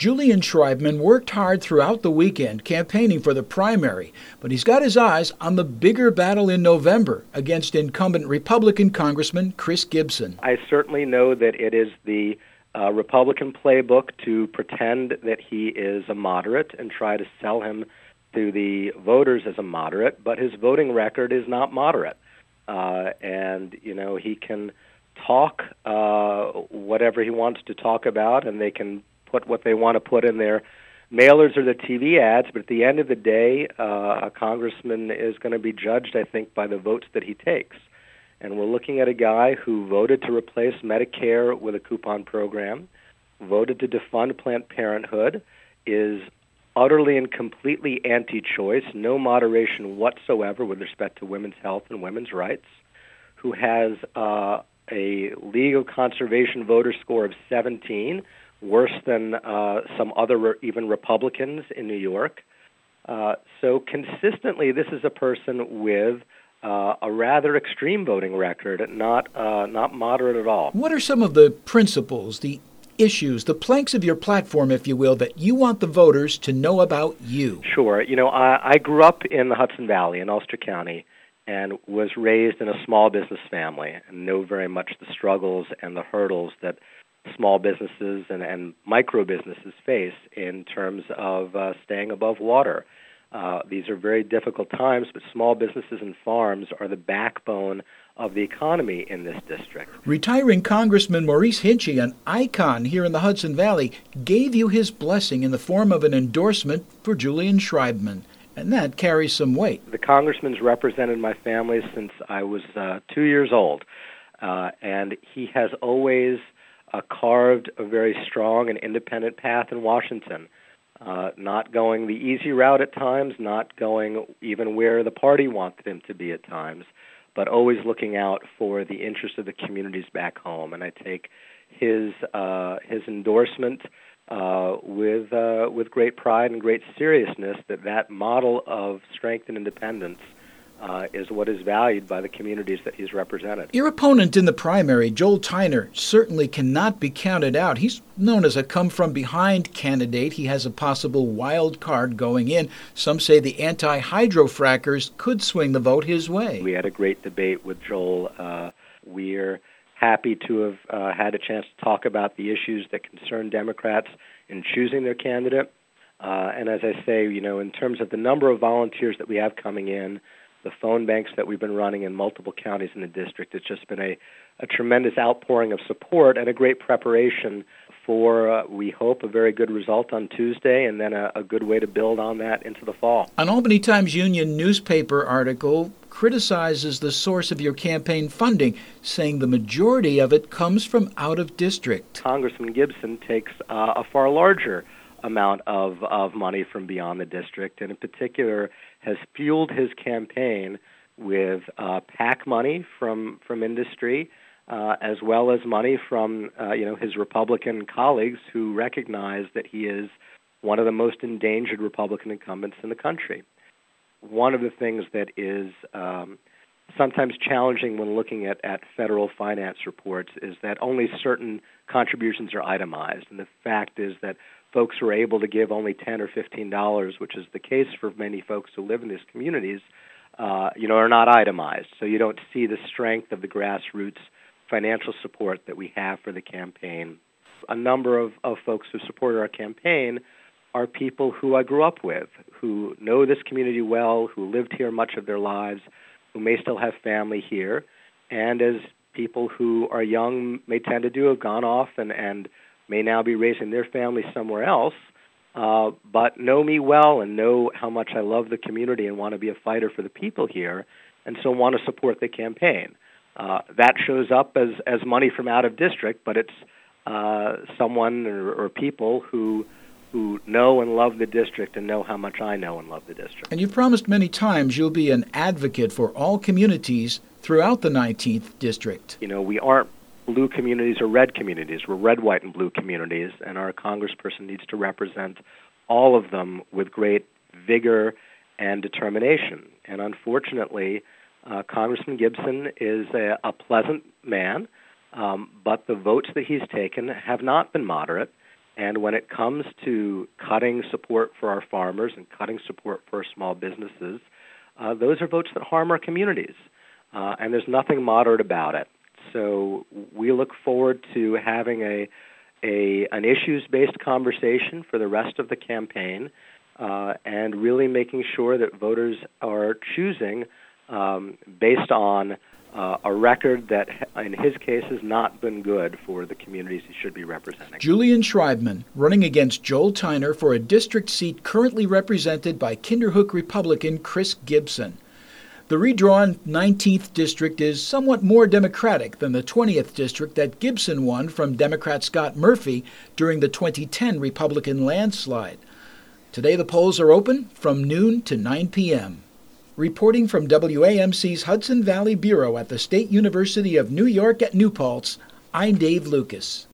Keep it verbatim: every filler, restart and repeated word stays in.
Julian Schreibman worked hard throughout the weekend campaigning for the primary, but he's got his eyes on the bigger battle in November against incumbent Republican Congressman Chris Gibson. I certainly know that it is the uh, Republican playbook to pretend that he is a moderate and try to sell him to the voters as a moderate, but his voting record is not moderate. Uh, and, you know, he can talk uh, whatever he wants to talk about, and they can put what they want to put in their mailers or the T V ads, but at the end of the day, uh, a congressman is going to be judged, I think, by the votes that he takes. And we're looking at a guy who voted to replace Medicare with a coupon program, voted to defund Planned Parenthood, is utterly and completely anti-choice, no moderation whatsoever with respect to women's health and women's rights, who has uh, a legal conservation voter score of seventeen, worse than uh, some other re- even Republicans in New York. Uh, so consistently, this is a person with uh, a rather extreme voting record, not uh, not moderate at all. What are some of the principles, the issues, the planks of your platform, if you will, that you want the voters to know about you? Sure. You know, I, I grew up in the Hudson Valley in Ulster County and was raised in a small business family and know very much the struggles and the hurdles that small businesses and, and micro businesses face in terms of uh, staying above water. Uh, these are very difficult times, but small businesses and farms are the backbone of the economy in this district. Retiring Congressman Maurice Hinchey, an icon here in the Hudson Valley, gave you his blessing in the form of an endorsement for Julian Schreibman, and that carries some weight. The congressman's represented my family since I was uh, two years old, uh, and he has always Uh, carved a very strong and independent path in Washington, uh, not going the easy route at times, not going even where the party wanted him to be at times, but always looking out for the interest of the communities back home. And I take his uh, his endorsement uh, with uh, with great pride and great seriousness that that model of strength and independence Uh, is what is valued by the communities that he's represented. Your opponent in the primary, Joel Tyner, certainly cannot be counted out. He's known as a come-from-behind candidate. He has a possible wild card going in. Some say the anti-hydrofrackers could swing the vote his way. We had a great debate with Joel. Uh, we're happy to have uh, had a chance to talk about the issues that concern Democrats in choosing their candidate. Uh, and as I say, you know, in terms of the number of volunteers that we have coming in, the phone banks that we've been running in multiple counties in the district, it's just been a, a tremendous outpouring of support and a great preparation for, uh, we hope, a very good result on Tuesday and then a, a good way to build on that into the fall. An Albany Times-Union newspaper article criticizes the source of your campaign funding, saying the majority of it comes from out of district. Congressman Gibson takes uh, a far larger amount of, of money from beyond the district, and in particular has fueled his campaign with uh, PAC money from, from industry, uh, as well as money from uh, you know his Republican colleagues who recognize that he is one of the most endangered Republican incumbents in the country. One of the things that is um, sometimes challenging when looking at, at federal finance reports is that only certain contributions are itemized, and the fact is that folks who are able to give only ten or fifteen dollars, which is the case for many folks who live in these communities, uh, you know, are not itemized. So you don't see the strength of the grassroots financial support that we have for the campaign. A number of, of folks who supported our campaign are people who I grew up with, who know this community well, who lived here much of their lives, who may still have family here, and as people who are young may tend to do have gone off and, and may now be raising their family somewhere else, uh, but know me well and know how much I love the community and want to be a fighter for the people here, and so want to support the campaign. Uh, that shows up as, as money from out of district, but it's uh, someone or, or people who who know and love the district and know how much I know and love the district. And you've promised many times you'll be an advocate for all communities throughout the nineteenth District. You know, we aren't blue communities or red communities. We're red, white, and blue communities, and our congressperson needs to represent all of them with great vigor and determination. And unfortunately, uh, Congressman Gibson is a, a pleasant man, um, but the votes that he's taken have not been moderate, And when it comes to cutting support for our farmers and cutting support for our small businesses, uh, those are votes that harm our communities. Uh, and there's nothing moderate about it. So we look forward to having a, a an issues-based conversation for the rest of the campaign, uh, and really making sure that voters are choosing um, based on uh, a record that, in his case, has not been good for the communities he should be representing. Julian Schreibman, running against Joel Tyner for a district seat currently represented by Kinderhook Republican Chris Gibson. The redrawn nineteenth District is somewhat more Democratic than the twentieth District that Gibson won from Democrat Scott Murphy during the twenty ten Republican landslide. Today the polls are open from noon to nine p.m. Reporting from W A M C's Hudson Valley Bureau at the State University of New York at New Paltz, I'm Dave Lucas.